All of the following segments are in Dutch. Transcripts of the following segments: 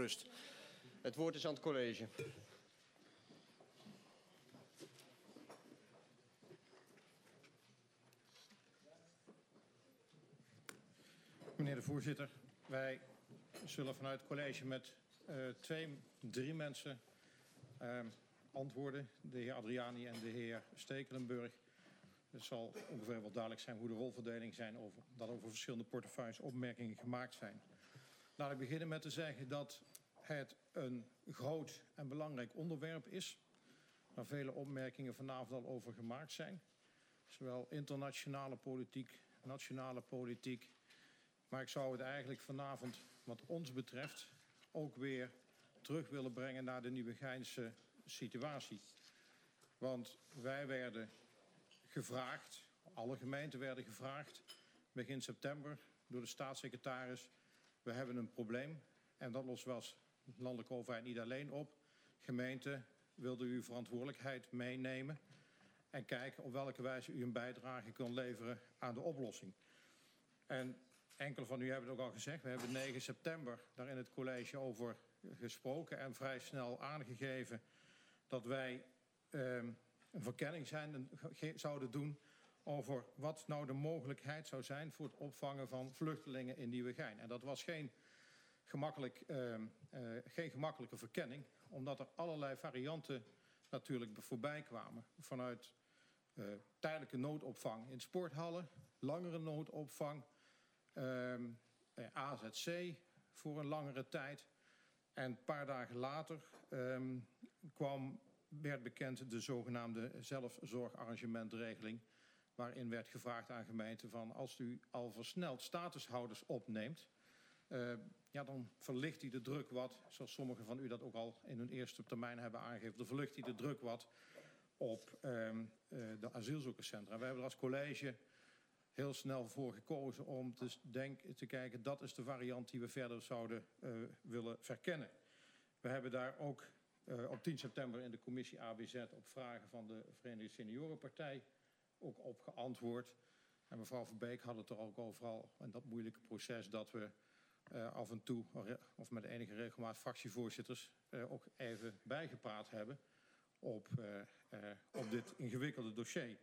gerust. Het woord is aan het college. Meneer de voorzitter, wij zullen vanuit het college met 3 mensen antwoorden. De heer Adriani en de heer Stekelenburg. Het zal ongeveer wel duidelijk zijn hoe de rolverdeling zijn dat over verschillende portefeuilles opmerkingen gemaakt zijn. Laat ik beginnen met te zeggen dat het een groot en belangrijk onderwerp is, waar vele opmerkingen vanavond al over gemaakt zijn. Zowel internationale politiek, nationale politiek. Maar ik zou het eigenlijk vanavond, wat ons betreft, ook weer terug willen brengen naar de Nieuwegeinse situatie. Want wij werden gevraagd, alle gemeenten werden gevraagd, begin september door de staatssecretaris. We hebben een probleem en dat lost wel als landelijke overheid niet alleen op. Gemeente, wilde u verantwoordelijkheid meenemen en kijken op welke wijze u een bijdrage kan leveren aan de oplossing. En enkele van u hebben het ook al gezegd. We hebben 9 september daar in het college over gesproken en vrij snel aangegeven dat wij een verkenning zouden doen over wat nou de mogelijkheid zou zijn voor het opvangen van vluchtelingen in Nieuwegein. En dat was geen gemakkelijke verkenning, omdat er allerlei varianten natuurlijk voorbij kwamen. Vanuit tijdelijke noodopvang in sporthallen, langere noodopvang, AZC voor een langere tijd. En een paar dagen later werd bekend de zogenaamde zelfzorgarrangementregeling, waarin werd gevraagd aan gemeenten van als u al versneld statushouders opneemt, dan verlicht hij de druk wat, zoals sommigen van u dat ook al in hun eerste termijn hebben aangegeven, dan verlicht hij de druk wat op de asielzoekerscentra. Wij hebben er als college heel snel voor gekozen om te kijken, dat is de variant die we verder zouden willen verkennen. We hebben daar ook op 10 september in de commissie ABZ op vragen van de Verenigde Seniorenpartij ook op geantwoord. En mevrouw Verbeek had het er ook overal in dat moeilijke proces dat we af en toe, of met enige regelmaat, fractievoorzitters ook even bijgepraat hebben op dit ingewikkelde dossier.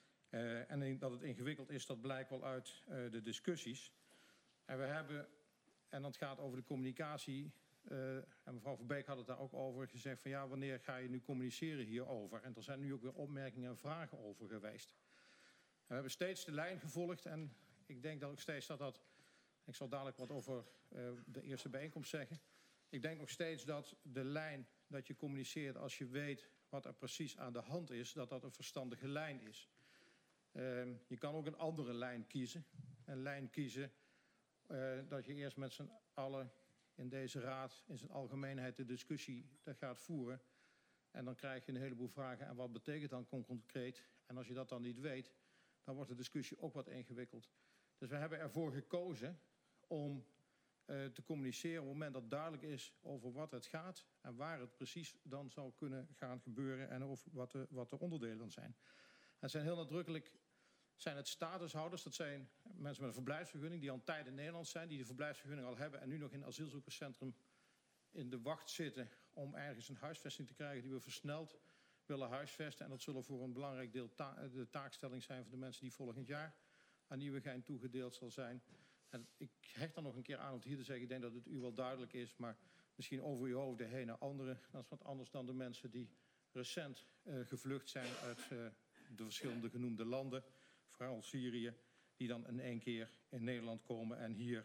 En dat het ingewikkeld is, dat blijkt wel uit de discussies. En we hebben, en dat gaat over de communicatie, en mevrouw Verbeek had het daar ook over gezegd van ja, wanneer ga je nu communiceren hierover? En er zijn nu ook weer opmerkingen en vragen over geweest. En we hebben steeds de lijn gevolgd en ik denk dat ook steeds dat ik zal dadelijk wat over de eerste bijeenkomst zeggen. Ik denk nog steeds dat de lijn dat je communiceert als je weet wat er precies aan de hand is, dat dat een verstandige lijn is. Je kan ook een andere lijn kiezen. Een lijn kiezen dat je eerst met z'n allen in deze raad in zijn algemeenheid de discussie gaat voeren. En dan krijg je een heleboel vragen. En wat betekent dan concreet? En als je dat dan niet weet, dan wordt de discussie ook wat ingewikkeld. Dus we hebben ervoor gekozen om te communiceren op het moment dat duidelijk is over wat het gaat en waar het precies dan zou kunnen gaan gebeuren en over wat de onderdelen dan zijn. Het zijn heel nadrukkelijk het statushouders, dat zijn mensen met een verblijfsvergunning die al een tijd in Nederland zijn, die de verblijfsvergunning al hebben en nu nog in een asielzoekerscentrum in de wacht zitten om ergens een huisvesting te krijgen die we versneld willen huisvesten. En dat zullen voor een belangrijk deel de taakstelling zijn van de mensen die volgend jaar aan Nieuwegein toegedeeld zal zijn. En ik hecht er nog een keer aan om het hier te zeggen. Ik denk dat het u wel duidelijk is, maar misschien over uw hoofden heen naar anderen. Dat is wat anders dan de mensen die recent gevlucht zijn uit de verschillende genoemde landen. Vooral Syrië, die dan in één keer in Nederland komen en hier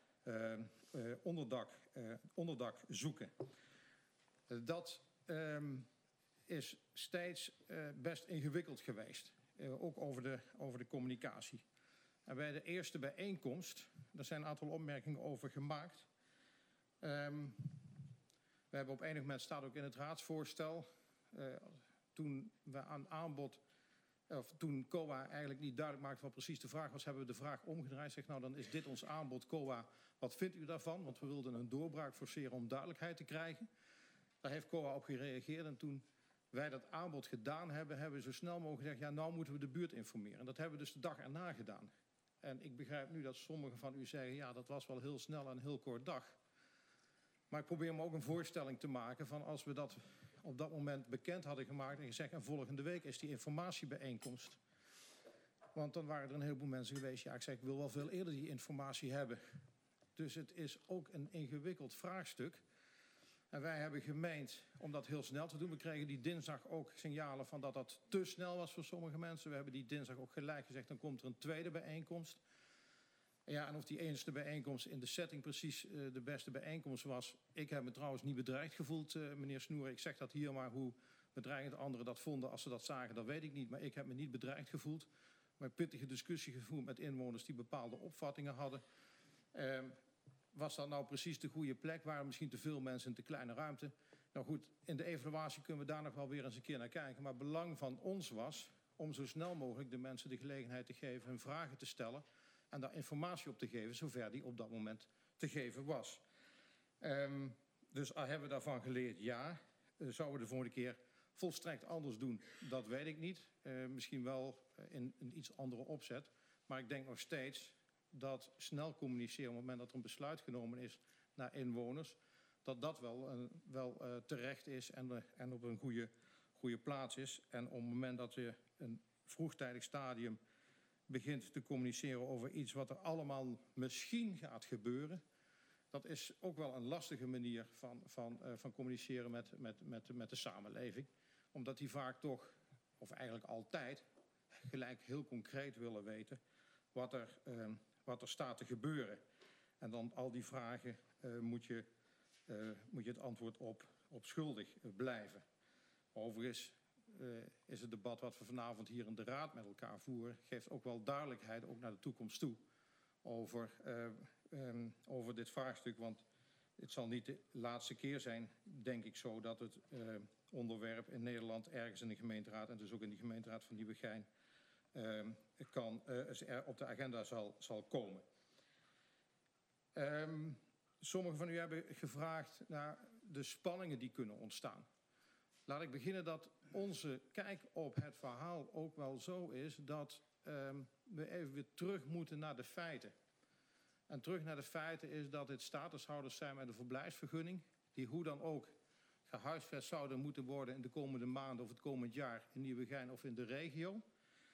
onderdak zoeken. Dat is steeds best ingewikkeld geweest. Ook over de communicatie. En bij de eerste bijeenkomst, daar zijn een aantal opmerkingen over gemaakt. We hebben op enig moment, staat ook in het raadsvoorstel, toen we aan aanbod, of toen COA eigenlijk niet duidelijk maakte wat precies de vraag was, hebben we de vraag omgedraaid. Zeg, nou dan is dit ons aanbod, COA, wat vindt u daarvan? Want we wilden een doorbraak forceren om duidelijkheid te krijgen. Daar heeft COA op gereageerd en toen wij dat aanbod gedaan hebben, hebben we zo snel mogelijk gezegd, ja nou moeten we de buurt informeren. En dat hebben we dus de dag erna gedaan. En ik begrijp nu dat sommigen van u zeggen, ja dat was wel heel snel en een heel kort dag. Maar ik probeer me ook een voorstelling te maken van als we dat op dat moment bekend hadden gemaakt en gezegd en volgende week is die informatiebijeenkomst. Want dan waren er een heleboel mensen geweest. Ja, ik zeg, ik wil wel veel eerder die informatie hebben. Dus het is ook een ingewikkeld vraagstuk. En wij hebben gemeend om dat heel snel te doen. We kregen die dinsdag ook signalen van dat dat te snel was voor sommige mensen. We hebben die dinsdag ook gelijk gezegd, dan komt er een tweede bijeenkomst. Ja, en of die eerste bijeenkomst in de setting precies de beste bijeenkomst was. Ik heb me trouwens niet bedreigd gevoeld, meneer Snoer. Ik zeg dat hier, maar hoe bedreigend anderen dat vonden als ze dat zagen, dat weet ik niet. Maar ik heb me niet bedreigd gevoeld. Maar pittige discussie gevoerd met inwoners die bepaalde opvattingen hadden. Was dat nou precies de goede plek? Waren misschien te veel mensen in te kleine ruimte? Nou goed, in de evaluatie kunnen we daar nog wel weer eens een keer naar kijken. Maar belang van ons was om zo snel mogelijk de mensen de gelegenheid te geven hun vragen te stellen en daar informatie op te geven, zover die op dat moment te geven was. Dus hebben we daarvan geleerd? Ja. Zouden we de volgende keer volstrekt anders doen? Dat weet ik niet. Misschien wel in een iets andere opzet. Maar ik denk nog steeds dat snel communiceren op het moment dat er een besluit genomen is naar inwoners, dat dat wel terecht is en op een goede plaats is. En op het moment dat je een vroegtijdig stadium begint te communiceren over iets wat er allemaal misschien gaat gebeuren, dat is ook wel een lastige manier van communiceren met de samenleving. Omdat die vaak toch, of eigenlijk altijd, gelijk heel concreet willen weten wat er staat te gebeuren. En dan al die vragen moet je het antwoord op schuldig blijven. Overigens is het debat wat we vanavond hier in de Raad met elkaar voeren, geeft ook wel duidelijkheid, ook naar de toekomst toe, over dit vraagstuk. Want het zal niet de laatste keer zijn, denk ik zo, dat het onderwerp in Nederland ergens in de gemeenteraad, en dus ook in de gemeenteraad van Nieuwegein, op de agenda zal komen. Sommigen van u hebben gevraagd naar de spanningen die kunnen ontstaan. Laat ik beginnen dat onze kijk op het verhaal ook wel zo is dat we even weer terug moeten naar de feiten. En terug naar de feiten is dat dit statushouders zijn met een verblijfsvergunning, die hoe dan ook gehuisvest zouden moeten worden in de komende maanden of het komend jaar in Nieuwegein of in de regio.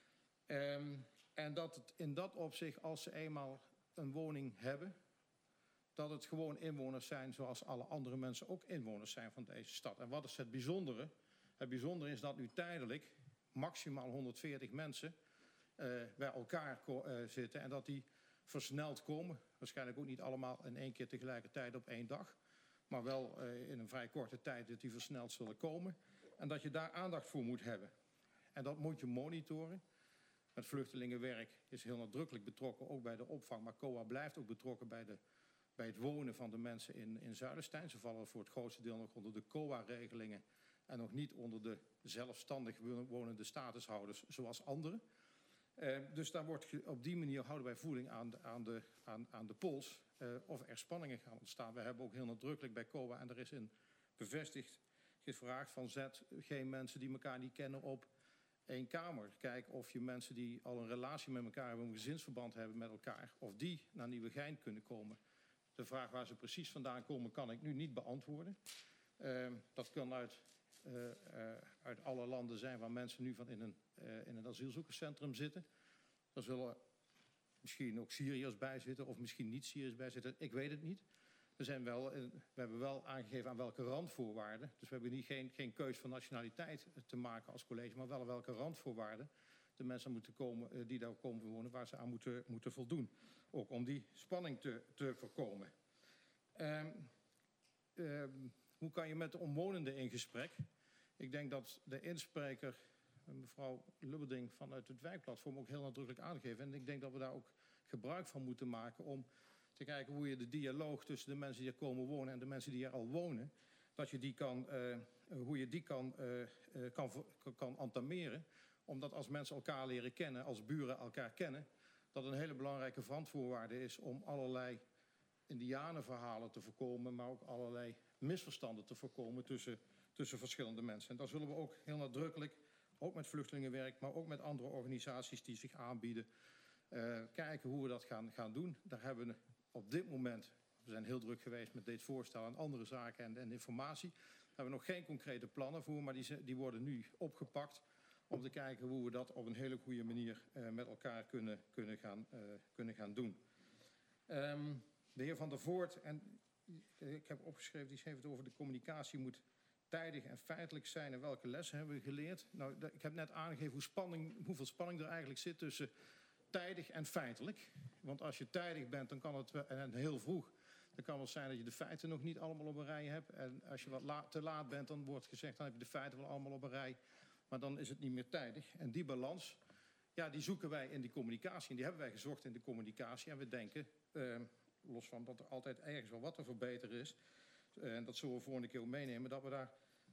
En dat het in dat opzicht, als ze eenmaal een woning hebben, dat het gewoon inwoners zijn zoals alle andere mensen ook inwoners zijn van deze stad. En wat is het bijzondere? Het bijzondere is dat nu tijdelijk maximaal 140 mensen bij elkaar zitten en dat die versneld komen. Waarschijnlijk ook niet allemaal in één keer tegelijkertijd op één dag. Maar wel in een vrij korte tijd dat die versneld zullen komen. En dat je daar aandacht voor moet hebben. En dat moet je monitoren. Het vluchtelingenwerk is heel nadrukkelijk betrokken, ook bij de opvang. Maar COA blijft ook betrokken bij het wonen van de mensen in Zuilenstein. Ze vallen voor het grootste deel nog onder de COA-regelingen en nog niet onder de zelfstandig wonende statushouders zoals anderen. Dus daar wordt, op die manier houden wij voeling aan de pols of er spanningen gaan ontstaan. We hebben ook heel nadrukkelijk bij COA, en er is in bevestigd gevraagd van zet geen mensen die elkaar niet kennen op één kamer. Kijk of je mensen die al een relatie met elkaar hebben, een gezinsverband hebben met elkaar, of die naar Nieuwegein kunnen komen. De vraag waar ze precies vandaan komen kan ik nu niet beantwoorden. Dat kan uit alle landen zijn waar mensen nu van in een asielzoekerscentrum zitten. Er zullen misschien ook Syriërs bij zitten of misschien niet Syriërs bij zitten. Ik weet het niet. We hebben wel aangegeven aan welke randvoorwaarden. Dus we hebben niet geen keus van nationaliteit te maken als college, maar wel welke randvoorwaarden de mensen moeten komen die daar komen wonen, waar ze aan moeten voldoen. Ook om die spanning te voorkomen. Hoe kan je met de omwonenden in gesprek? Ik denk dat de inspreker, mevrouw Lubberding vanuit het wijkplatform, ook heel nadrukkelijk aangeeft. En ik denk dat we daar ook gebruik van moeten maken om te kijken hoe je de dialoog tussen de mensen die er komen wonen en de mensen die er al wonen, dat je die kan entameren. Omdat als mensen elkaar leren kennen, als buren elkaar kennen, dat een hele belangrijke randvoorwaarde is om allerlei indianenverhalen te voorkomen, maar ook allerlei misverstanden te voorkomen tussen verschillende mensen. En daar zullen we ook heel nadrukkelijk, ook met vluchtelingenwerk, maar ook met andere organisaties die zich aanbieden, kijken hoe we dat gaan doen. Daar hebben we op dit moment, we We zijn heel druk geweest met dit voorstel en andere zaken en informatie. Daar hebben we nog geen concrete plannen voor, maar die worden nu opgepakt om te kijken hoe we dat op een hele goede manier met elkaar kunnen gaan doen. De heer Van der Voort, en ik heb opgeschreven, die heeft het over de communicatie moet tijdig en feitelijk zijn en welke lessen hebben we geleerd. Nou, ik heb net aangegeven hoeveel spanning er eigenlijk zit tussen tijdig en feitelijk. Want als je tijdig bent, dan kan het, en heel vroeg, dan kan het zijn dat je de feiten nog niet allemaal op een rij hebt. En als je wat te laat bent, dan wordt gezegd, dan heb je de feiten wel allemaal op een rij. Maar dan is het niet meer tijdig. En die balans, ja, die zoeken wij in die communicatie. En die hebben wij gezocht in de communicatie. En we denken, los van dat er altijd ergens wel wat te verbeteren is, en dat zullen we volgende keer ook meenemen, dat we daar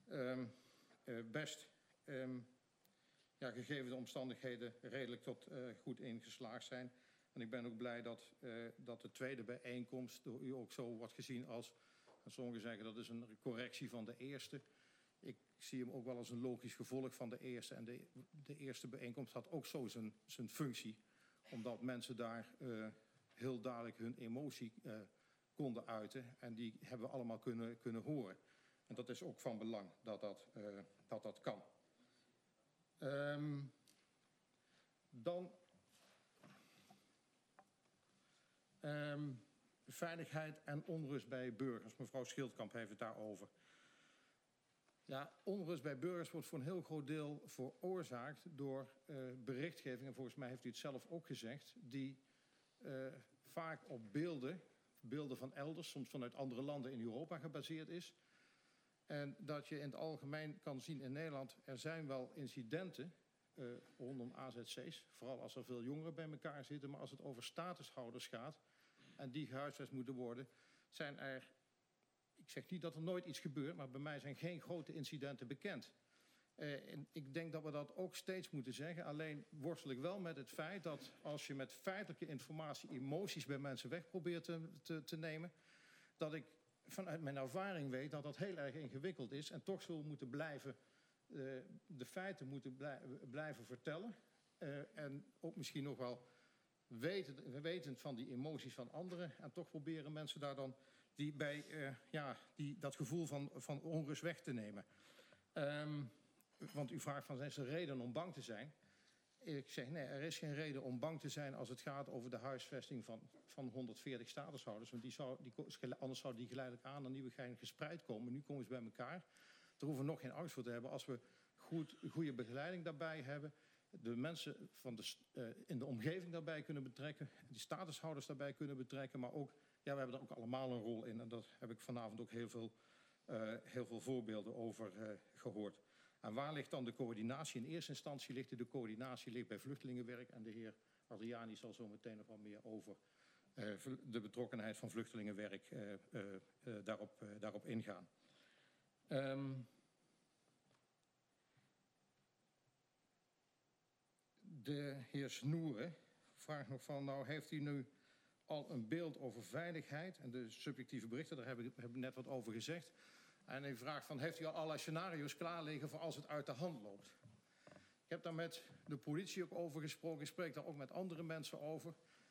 best, gegeven de omstandigheden, redelijk tot goed in geslaagd zijn. En ik ben ook blij dat de tweede bijeenkomst door u ook zo wordt gezien als, en sommigen zeggen dat is een correctie van de eerste. Ik zie hem ook wel als een logisch gevolg van de eerste. En de eerste bijeenkomst had ook zo zijn functie, omdat mensen daar heel duidelijk hun emotie konden uiten. En die hebben we allemaal kunnen horen. En dat is ook van belang dat kan. Dan veiligheid en onrust bij burgers. Mevrouw Schildkamp heeft het daarover. Ja, onrust bij burgers wordt voor een heel groot deel veroorzaakt door berichtgeving. En volgens mij heeft u het zelf ook gezegd. Die vaak op beelden van elders, soms vanuit andere landen in Europa gebaseerd is. En dat je in het algemeen kan zien in Nederland, er zijn wel incidenten rondom AZC's. Vooral als er veel jongeren bij elkaar zitten. Maar als het over statushouders gaat en die gehuisvest moeten worden, zijn er, ik zeg niet dat er nooit iets gebeurt, maar bij mij zijn geen grote incidenten bekend. En ik denk dat we dat ook steeds moeten zeggen. Alleen worstel ik wel met het feit dat als je met feitelijke informatie emoties bij mensen weg probeert te nemen, dat ik vanuit mijn ervaring weet dat dat heel erg ingewikkeld is en toch zullen we moeten blijven, de feiten moeten blijven vertellen. En ook misschien nog wel wetend van die emoties van anderen en toch proberen mensen daar dan dat gevoel van onrust weg te nemen. Want u vraagt van, is er reden om bang te zijn? Ik zeg nee, er is geen reden om bang te zijn als het gaat over de huisvesting van 140 statushouders. Want anders zouden die geleidelijk aan naar Nieuwegein gespreid komen. Nu komen ze bij elkaar. Daar hoeven we nog geen angst voor te hebben. Als we goede begeleiding daarbij hebben, de mensen in de omgeving daarbij kunnen betrekken, die statushouders daarbij kunnen betrekken, maar ook, ja, we hebben daar ook allemaal een rol in. En daar heb ik vanavond ook heel veel voorbeelden over gehoord. En waar ligt dan de coördinatie? In eerste instantie ligt de coördinatie bij vluchtelingenwerk. En de heer Adriani zal zo meteen nog wat meer over de betrokkenheid van vluchtelingenwerk daarop ingaan. De heer Snoeren vraagt nog van, nou heeft u nu al een beeld over veiligheid en de subjectieve berichten, daar heb ik net wat over gezegd. En hij vraagt van, heeft u al allerlei scenario's klaar liggen voor als het uit de hand loopt? Ik heb daar met de politie ook over gesproken. Ik spreek daar ook met andere mensen over.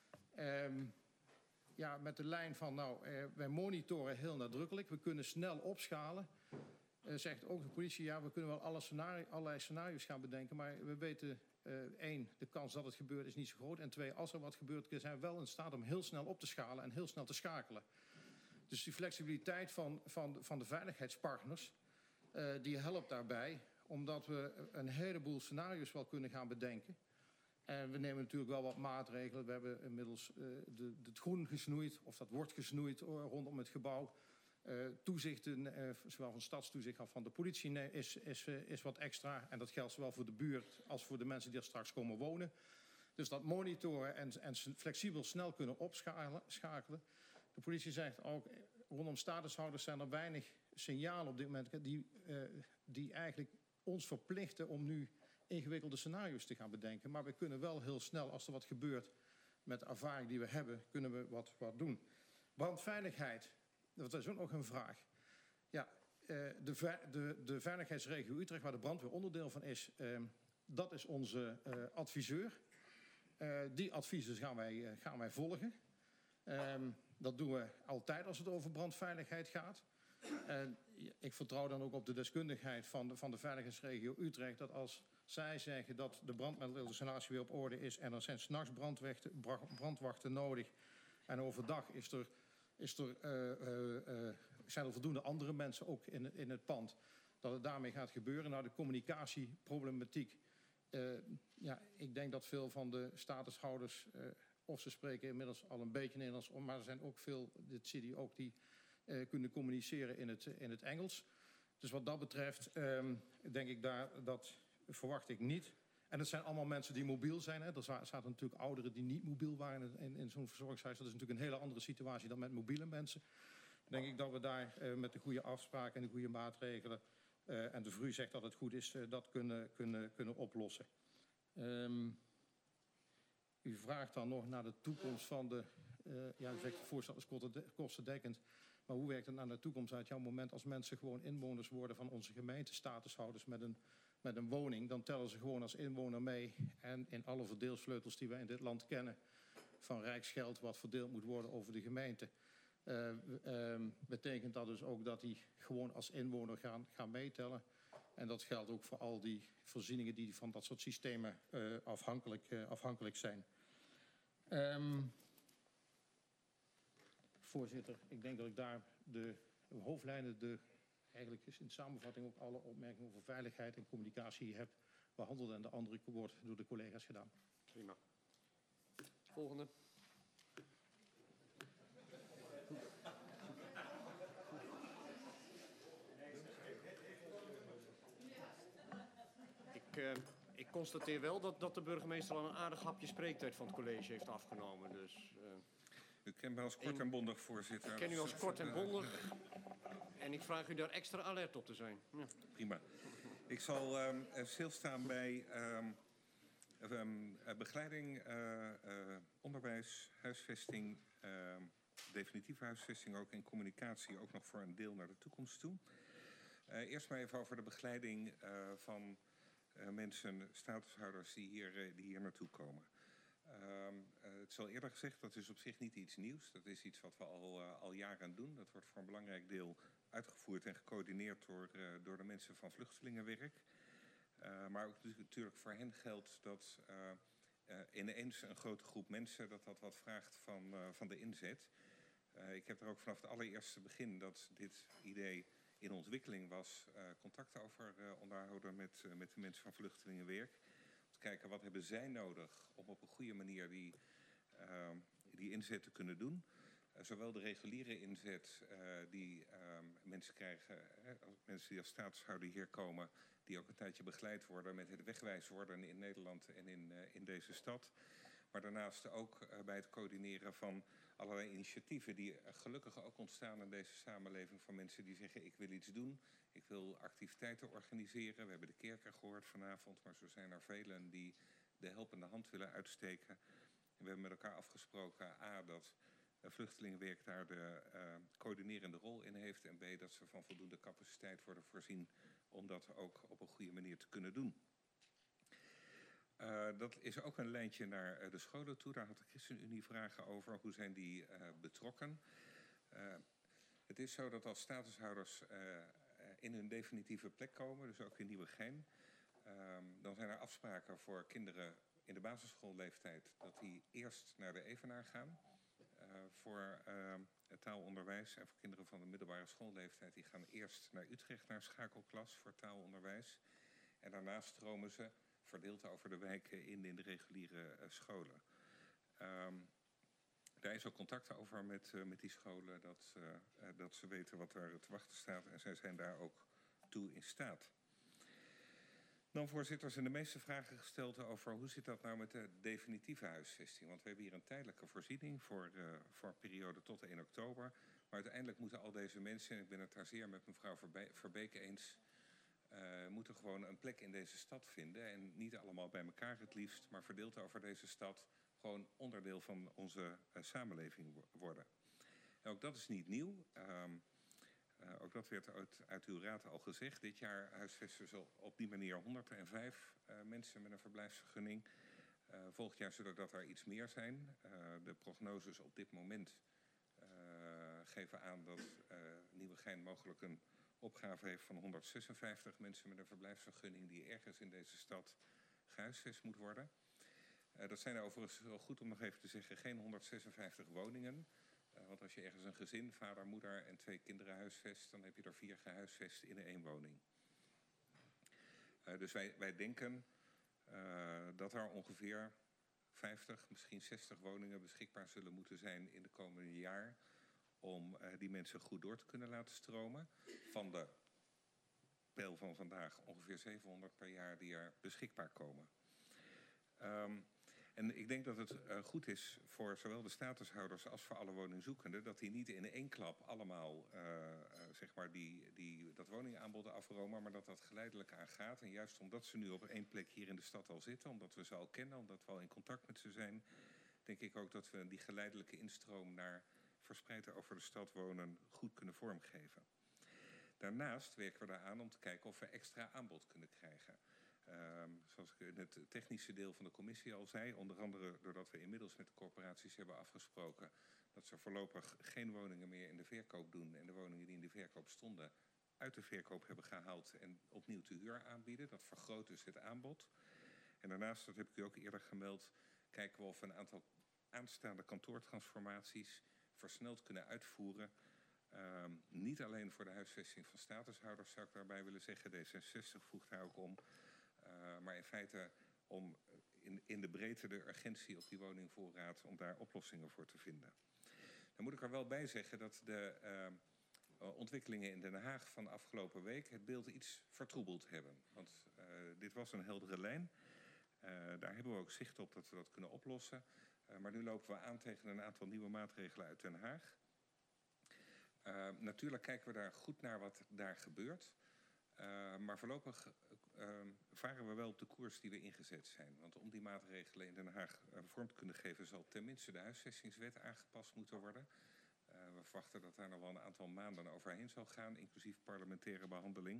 Met de lijn van, wij monitoren heel nadrukkelijk. We kunnen snel opschalen. Zegt ook de politie, ja, we kunnen wel allerlei scenario's gaan bedenken. Maar we weten, 1, de kans dat het gebeurt is niet zo groot. En 2, als er wat gebeurt, zijn we wel in staat om heel snel op te schalen en heel snel te schakelen. Dus die flexibiliteit van de veiligheidspartners, die helpt daarbij, omdat we een heleboel scenario's wel kunnen gaan bedenken. En we nemen natuurlijk wel wat maatregelen. We hebben inmiddels het groen gesnoeid, of dat wordt gesnoeid rondom het gebouw. Toezichten, zowel van stadstoezicht als van de politie, is wat extra. En dat geldt zowel voor de buurt als voor de mensen die er straks komen wonen. Dus dat monitoren en flexibel snel kunnen opschakelen. De politie zegt ook, rondom statushouders zijn er weinig signalen op dit moment die eigenlijk ons verplichten om nu ingewikkelde scenario's te gaan bedenken. Maar we kunnen wel heel snel, als er wat gebeurt met de ervaring die we hebben, kunnen we wat doen. Brandveiligheid, dat is ook nog een vraag. Ja, de veiligheidsregio Utrecht, waar de brandweer onderdeel van is, dat is onze adviseur. Die adviezen gaan wij volgen. Dat doen we altijd als het over brandveiligheid gaat. En ik vertrouw dan ook op de deskundigheid van de veiligheidsregio Utrecht, dat als zij zeggen dat de brandmiddelinstallatie weer op orde is en er zijn 's nachts brandwachten nodig en overdag zijn er voldoende andere mensen ook in het pand, dat het daarmee gaat gebeuren. Nou, de communicatieproblematiek. Ik denk dat veel van de statushouders, of ze spreken inmiddels al een beetje Nederlands, maar er zijn ook veel, dit zie je ook, die kunnen communiceren in het Engels. Dus wat dat betreft denk ik dat verwacht ik niet. En het zijn allemaal mensen die mobiel zijn. Hè. Er zaten natuurlijk ouderen die niet mobiel waren in zo'n verzorgingshuis. Dat is natuurlijk een hele andere situatie dan met mobiele mensen. Denk ik dat we daar met de goede afspraken en de goede maatregelen, en de VRU zegt dat het goed is, dat kunnen oplossen. U vraagt dan nog naar de toekomst van de... u zegt het voorstel is kostendekkend. Maar hoe werkt het naar de toekomst uit? Jouw moment als mensen gewoon inwoners worden van onze gemeente, statushouders met een woning, dan tellen ze gewoon als inwoner mee. En in alle verdeelsvleutels die wij in dit land kennen, van rijksgeld wat verdeeld moet worden over de gemeente, betekent dat dus ook dat die gewoon als inwoner gaan meetellen. En dat geldt ook voor al die voorzieningen die van dat soort systemen afhankelijk zijn. Voorzitter, ik denk dat ik daar de hoofdlijnen, eigenlijk is in samenvatting ook alle opmerkingen over veiligheid en communicatie heb behandeld. En de andere wordt door de collega's gedaan. Prima. Volgende. Ik constateer wel dat de burgemeester al een aardig hapje spreektijd van het college heeft afgenomen. Dus, u kent mij als kort en bondig, voorzitter. Ik ken u als kort en bondig. En ik vraag u daar extra alert op te zijn. Ja. Prima. Ik zal stilstaan bij begeleiding, onderwijs, huisvesting, definitieve huisvesting ook en communicatie ook nog voor een deel naar de toekomst toe. Eerst maar even over de begeleiding van mensen, statushouders die hier naartoe komen. Het is al eerder gezegd, dat is op zich niet iets nieuws. Dat is iets wat we al jaren doen. Dat wordt voor een belangrijk deel uitgevoerd en gecoördineerd door de mensen van vluchtelingenwerk. Maar ook natuurlijk voor hen geldt dat ineens een grote groep mensen dat wat vraagt van de inzet. Ik heb er ook vanaf het allereerste begin dat dit idee in ontwikkeling was, contacten over onderhouden met de mensen van vluchtelingenwerk. Om te kijken wat hebben zij nodig om op een goede manier die inzet te kunnen doen. Zowel de reguliere inzet die mensen krijgen, mensen die als statushouder hier komen, die ook een tijdje begeleid worden met het wegwijs worden in Nederland en in deze stad. Maar daarnaast ook bij het coördineren van allerlei initiatieven die gelukkig ook ontstaan in deze samenleving van mensen die zeggen ik wil iets doen, ik wil activiteiten organiseren. We hebben de kerker gehoord vanavond, maar zo zijn er velen die de helpende hand willen uitsteken. En we hebben met elkaar afgesproken dat vluchtelingenwerk daar de coördinerende rol in heeft en B, dat ze van voldoende capaciteit worden voorzien om dat ook op een goede manier te kunnen doen. Dat is ook een lijntje naar de scholen toe. Daar had de ChristenUnie vragen over. Hoe zijn die betrokken? Het is zo dat als statushouders in hun definitieve plek komen, dus ook in Nieuwegein, dan zijn er afspraken voor kinderen in de basisschoolleeftijd dat die eerst naar de Evenaar gaan voor het taalonderwijs. En voor kinderen van de middelbare schoolleeftijd die gaan eerst naar Utrecht naar schakelklas voor taalonderwijs. En daarna stromen ze verdeeld over de wijken in de reguliere scholen. Daar is ook contact over met die scholen, dat ze weten wat er te wachten staat. En zij zijn daar ook toe in staat. Dan, voorzitter, zijn de meeste vragen gesteld over hoe zit dat nou met de definitieve huisvesting. Want we hebben hier een tijdelijke voorziening voor een periode tot 1 oktober. Maar uiteindelijk moeten al deze mensen, en ik ben het daar zeer met mevrouw Verbeek eens, moeten gewoon een plek in deze stad vinden. En niet allemaal bij elkaar het liefst, maar verdeeld over deze stad gewoon onderdeel van onze samenleving worden. En ook dat is niet nieuw. Ook dat werd uit uw raad al gezegd. Dit jaar huisvesten ze op die manier 105 mensen met een verblijfsvergunning. Volgend jaar zullen dat er iets meer zijn. De prognoses op dit moment geven aan dat Nieuwegein mogelijk een opgave heeft van 156 mensen met een verblijfsvergunning die ergens in deze stad gehuisvest moet worden. Dat zijn overigens wel goed om nog even te zeggen, geen 156 woningen. Want als je ergens een gezin, vader, moeder en 2 kinderen huisvest, dan heb je er 4 gehuisvest in 1 woning. Dus wij denken dat er ongeveer 50, misschien 60 woningen beschikbaar zullen moeten zijn in de komende jaar om die mensen goed door te kunnen laten stromen. Van de peil van vandaag ongeveer 700 per jaar die er beschikbaar komen. En ik denk dat het goed is voor zowel de statushouders als voor alle woningzoekenden dat die niet in 1 klap allemaal zeg maar dat woningaanbod afromen, maar dat dat geleidelijk aangaat. En juist omdat ze nu op 1 plek hier in de stad al zitten, omdat we ze al kennen, omdat we al in contact met ze zijn, denk ik ook dat we die geleidelijke instroom naar verspreid over de stad wonen goed kunnen vormgeven. Daarnaast werken we eraan om te kijken of we extra aanbod kunnen krijgen. Zoals ik in het technische deel van de commissie al zei, onder andere doordat we inmiddels met de corporaties hebben afgesproken dat ze voorlopig geen woningen meer in de verkoop doen en de woningen die in de verkoop stonden uit de verkoop hebben gehaald en opnieuw te huur aanbieden. Dat vergroot dus het aanbod. En daarnaast, dat heb ik u ook eerder gemeld, kijken we of we een aantal aanstaande kantoortransformaties versneld kunnen uitvoeren. Niet alleen voor de huisvesting van statushouders zou ik daarbij willen zeggen, D66 voegt daar ook om. Maar in feite om in de breedte de urgentie op die woningvoorraad, om daar oplossingen voor te vinden. Dan moet ik er wel bij zeggen dat de ontwikkelingen in Den Haag van afgelopen week het beeld iets vertroebeld hebben. Want dit was een heldere lijn. Daar hebben we ook zicht op dat we dat kunnen oplossen. Maar nu lopen we aan tegen een aantal nieuwe maatregelen uit Den Haag. Natuurlijk kijken we daar goed naar wat daar gebeurt. Maar voorlopig varen we wel op de koers die we ingezet zijn. Want om die maatregelen in Den Haag vorm te kunnen geven, zal tenminste de huisvestingswet aangepast moeten worden. We verwachten dat daar nog wel een aantal maanden overheen zal gaan, inclusief parlementaire behandeling.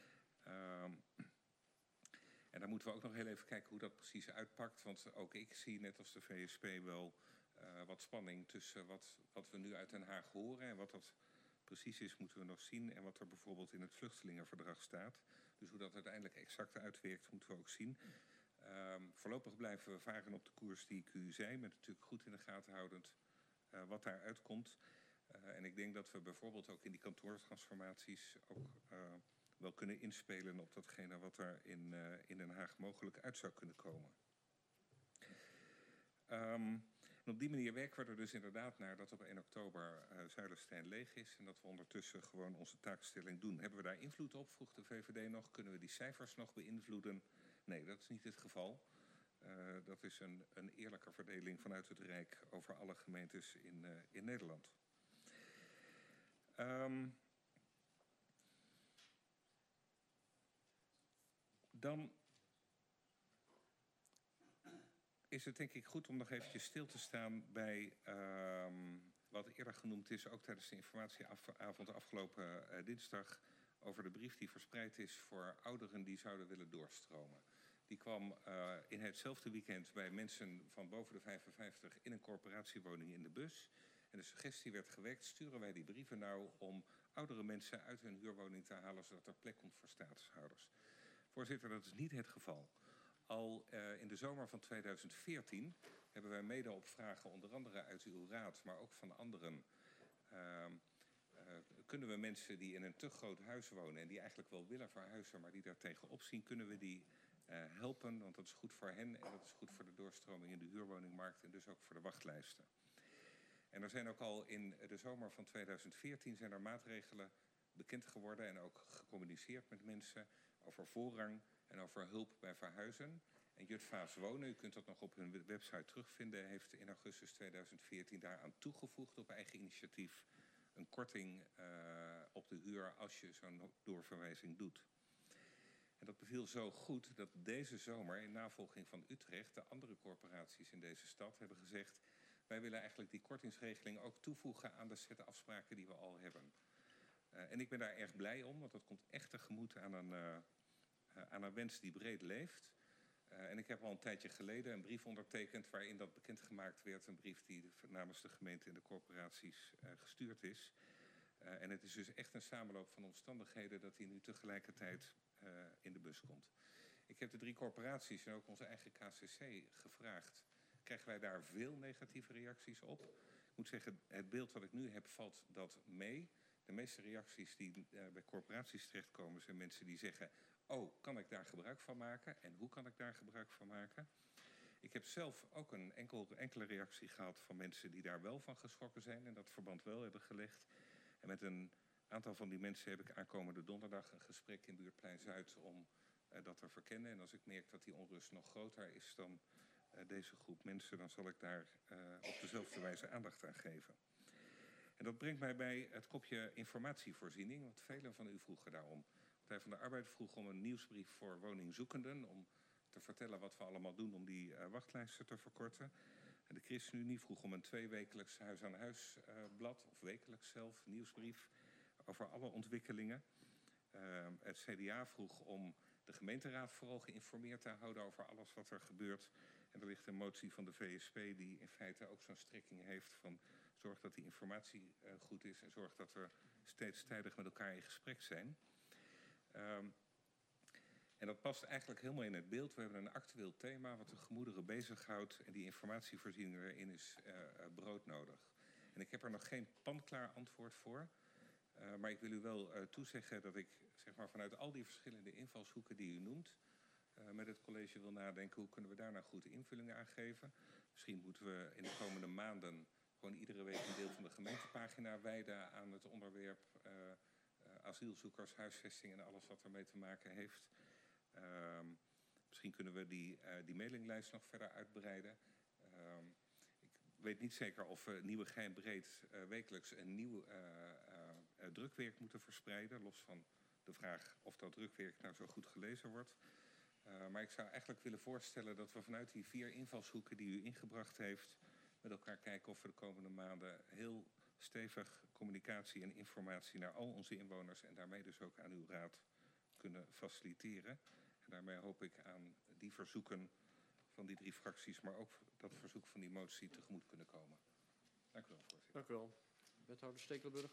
En dan moeten we ook nog heel even kijken hoe dat precies uitpakt. Want ook ik zie, net als de VSP, wel wat spanning tussen wat we nu uit Den Haag horen en wat dat precies is, moeten we nog zien. En wat er bijvoorbeeld in het vluchtelingenverdrag staat. Dus hoe dat uiteindelijk exact uitwerkt, moeten we ook zien. Voorlopig blijven we varen op de koers die ik u zei, met natuurlijk goed in de gaten houdend wat daar uitkomt. En ik denk dat we bijvoorbeeld ook in die kantoortransformaties ook wel kunnen inspelen op datgene wat er in Den Haag mogelijk uit zou kunnen komen. En op die manier werken we er dus inderdaad naar dat op 1 oktober Zuilenstein leeg is en dat we ondertussen gewoon onze taakstelling doen. Hebben we daar invloed op, vroeg de VVD nog. Kunnen we die cijfers nog beïnvloeden? Nee, dat is niet het geval. Dat is een eerlijke verdeling vanuit het Rijk over alle gemeentes in Nederland. Dan is het denk ik goed om nog eventjes stil te staan bij wat eerder genoemd is, ook tijdens de informatieavond afgelopen dinsdag, over de brief die verspreid is voor ouderen die zouden willen doorstromen. Die kwam in hetzelfde weekend bij mensen van boven de 55 in een corporatiewoning in de bus. En de suggestie werd gewekt, sturen wij die brieven nou om oudere mensen uit hun huurwoning te halen, zodat er plek komt voor statushouders. Voorzitter, dat is niet het geval. Al in de zomer van 2014 hebben wij mede op vragen onder andere uit uw raad, maar ook van anderen, kunnen we mensen die in een te groot huis wonen en die eigenlijk wel willen verhuizen, maar die daar tegenop zien, kunnen we die helpen, want dat is goed voor hen en dat is goed voor de doorstroming in de huurwoningmarkt en dus ook voor de wachtlijsten. En er zijn ook al in de zomer van 2014 zijn er maatregelen bekend geworden en ook gecommuniceerd met mensen over voorrang en over hulp bij verhuizen. En Jutphaas Wonen, u kunt dat nog op hun website terugvinden, heeft in augustus 2014 daaraan toegevoegd op eigen initiatief een korting op de huur als je zo'n doorverwijzing doet. En dat beviel zo goed dat deze zomer in navolging van Utrecht de andere corporaties in deze stad hebben gezegd, wij willen eigenlijk die kortingsregeling ook toevoegen aan de set afspraken die we al hebben. En ik ben daar erg blij om, want dat komt echt tegemoet aan een wens die breed leeft. En ik heb al een tijdje geleden een brief ondertekend waarin dat bekendgemaakt werd. Een brief die namens de gemeente en de corporaties gestuurd is. En het is dus echt een samenloop van omstandigheden dat die nu tegelijkertijd in de bus komt. Ik heb de 3 corporaties en ook onze eigen KCC gevraagd. Krijgen wij daar veel negatieve reacties op? Ik moet zeggen, het beeld wat ik nu heb valt dat mee. De meeste reacties die bij corporaties terechtkomen zijn mensen die zeggen... oh, kan ik daar gebruik van maken? En hoe kan ik daar gebruik van maken? Ik heb zelf ook een enkele reactie gehad van mensen die daar wel van geschrokken zijn... en dat verband wel hebben gelegd. En met een aantal van die mensen heb ik aankomende donderdag een gesprek in Buurtplein Zuid... om dat te verkennen. En als ik merk dat die onrust nog groter is dan deze groep mensen... dan zal ik daar op dezelfde wijze aandacht aan geven. En dat brengt mij bij het kopje informatievoorziening, want velen van u vroegen daarom. Partij van de Arbeid vroeg om een nieuwsbrief voor woningzoekenden... om te vertellen wat we allemaal doen om die wachtlijsten te verkorten. En de ChristenUnie vroeg om een 2-wekelijks huis-aan-huis blad... of wekelijks zelf, nieuwsbrief, over alle ontwikkelingen. Het CDA vroeg om de gemeenteraad vooral geïnformeerd te houden... over alles wat er gebeurt. En er ligt een motie van de VSP die in feite ook zo'n strekking heeft... van zorg dat die informatie goed is... en zorg dat we steeds tijdig met elkaar in gesprek zijn... En dat past eigenlijk helemaal in het beeld. We hebben een actueel thema wat de gemoederen bezighoudt... en die informatievoorziening erin is broodnodig. En ik heb er nog geen panklaar antwoord voor. Maar ik wil u wel toezeggen dat ik zeg maar, vanuit al die verschillende invalshoeken die u noemt... met het college wil nadenken hoe kunnen we daar nou goede invullingen aan geven. Misschien moeten we in de komende maanden... gewoon iedere week een deel van de gemeentepagina wijden aan het onderwerp... asielzoekers, huisvesting en alles wat ermee te maken heeft. Misschien kunnen we die mailinglijst nog verder uitbreiden. Ik weet niet zeker of we Nieuwegein breed wekelijks een nieuw drukwerk moeten verspreiden. Los van de vraag of dat drukwerk nou zo goed gelezen wordt. Maar ik zou eigenlijk willen voorstellen dat we vanuit die 4 invalshoeken die u ingebracht heeft... met elkaar kijken of we de komende maanden heel stevig communicatie en informatie naar al onze inwoners... en daarmee dus ook aan uw raad kunnen faciliteren. En daarmee hoop ik aan die verzoeken van die 3 fracties... maar ook dat verzoek van die motie tegemoet kunnen komen. Dank u wel, voorzitter. Dank u wel. Wethouder Stekelenburg.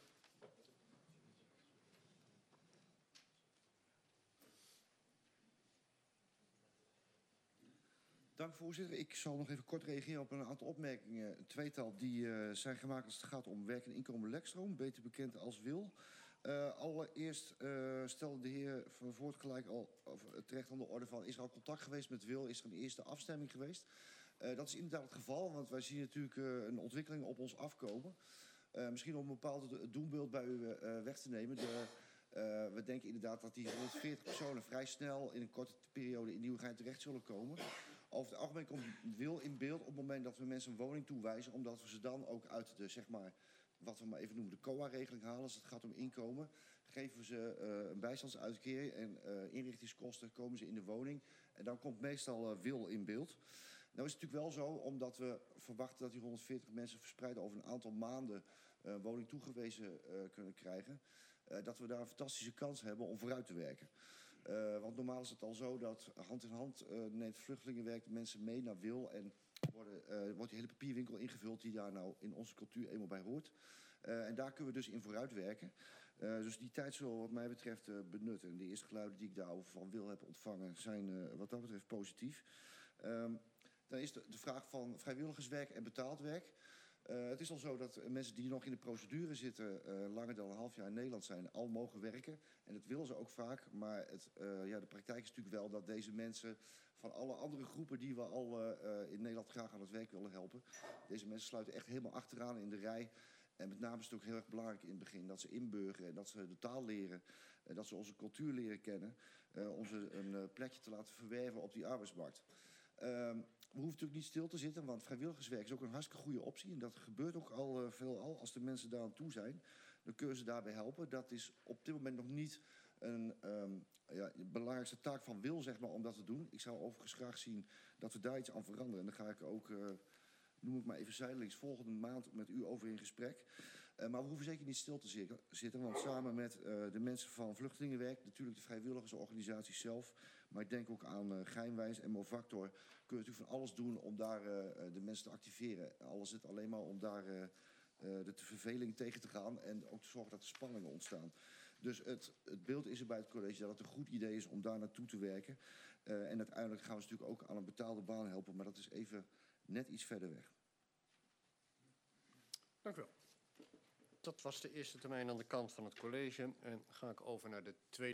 Dank voorzitter. Ik zal nog even kort reageren op een aantal opmerkingen. Een tweetal die zijn gemaakt als het gaat om werk en inkomen lekstroom, beter bekend als WIL. Allereerst stelde de heer Van Voort gelijk al terecht aan de orde van... is er al contact geweest met WIL? Is er een eerste afstemming geweest? Dat is inderdaad het geval, want wij zien natuurlijk een ontwikkeling op ons afkomen. Misschien om een bepaald doelbeeld bij u weg te nemen. We denken inderdaad dat die 140 personen vrij snel in een korte periode in Nieuwegein terecht zullen komen. Over het algemeen komt WIL in beeld op het moment dat we mensen een woning toewijzen, omdat we ze dan ook uit de, zeg maar, wat we maar even noemen de COA-regeling halen. Als het gaat om inkomen, geven we ze een bijstandsuitkering en inrichtingskosten, komen ze in de woning. En dan komt meestal WIL in beeld. Nou is het natuurlijk wel zo, omdat we verwachten dat die 140 mensen verspreid over een aantal maanden woning toegewezen kunnen krijgen. Dat we daar een fantastische kans hebben om vooruit te werken. Want normaal is het al zo dat hand in hand neemt vluchtelingenwerk de mensen mee naar WIL en wordt die hele papierwinkel ingevuld die daar nou in onze cultuur eenmaal bij hoort. En daar kunnen we dus in vooruit werken. Dus die tijd zullen we wat mij betreft benutten. En de eerste geluiden die ik daarover van WIL heb ontvangen zijn wat dat betreft positief. Dan is de vraag van vrijwilligerswerk en betaald werk. Het is al zo dat mensen die nog in de procedure zitten, langer dan een half jaar in Nederland zijn, al mogen werken. En dat willen ze ook vaak. Maar de praktijk is natuurlijk wel dat deze mensen van alle andere groepen die we al in Nederland graag aan het werk willen helpen. Deze mensen sluiten echt helemaal achteraan in de rij. En met name is het ook heel erg belangrijk in het begin dat ze inburgeren, dat ze de taal leren, dat ze onze cultuur leren kennen. Om ze een plekje te laten verwerven op die arbeidsmarkt. We hoeven natuurlijk niet stil te zitten, want vrijwilligerswerk is ook een hartstikke goede optie. En dat gebeurt ook al veelal. Als de mensen daar aan toe zijn, dan kunnen ze daarbij helpen. Dat is op dit moment nog niet de belangrijkste taak van WIL, zeg maar, om dat te doen. Ik zou overigens graag zien dat we daar iets aan veranderen. En dan ga ik ook, noem ik maar even zijdelings, volgende maand met u over in gesprek. Maar we hoeven zeker niet stil te zitten, want samen met de mensen van Vluchtelingenwerk, natuurlijk de vrijwilligersorganisaties zelf, maar ik denk ook aan Geinwijs en Movactor, kun je natuurlijk van alles doen om daar de mensen te activeren. Al is het alleen maar om daar de verveling tegen te gaan en ook te zorgen dat er spanningen ontstaan. Dus het beeld is er bij het college dat het een goed idee is om daar naartoe te werken. En uiteindelijk gaan we ze natuurlijk ook aan een betaalde baan helpen, maar dat is even net iets verder weg. Dank u wel. Dat was de eerste termijn aan de kant van het college. En ga ik over naar de tweede.